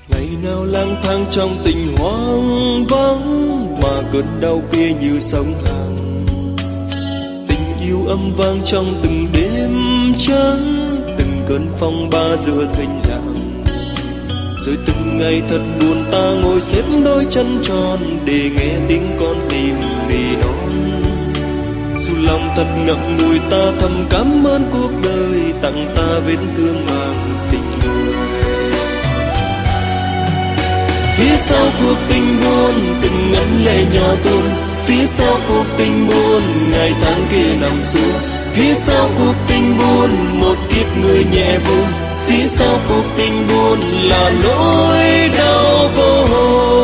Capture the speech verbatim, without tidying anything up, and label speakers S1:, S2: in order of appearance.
S1: Ngày nào lang thang trong tình hoang vắng, mà cơn đau kia như sóng hàng. Tình yêu âm vang trong từng đêm trắng, từng cơn phong ba giữa thênh thang. Rồi từng ngày thật buồn ta ngồi xếp đôi chân tròn, để nghe tiếng con tim nỉ non. Dù lòng thật ngậm ngùi ta thầm cảm ơn cuộc đời, tặng ta vết thương mang tình người. Phía sau cuộc tình buồn từng ngấn lệ nhỏ tuôn, phía sau cuộc tình buồn ngày tháng kia nằm xuống. Phía sau cuộc tình buồn một kiếp người nhẹ buồn, phía sau cuộc tình buồn là nỗi đau vô hồn.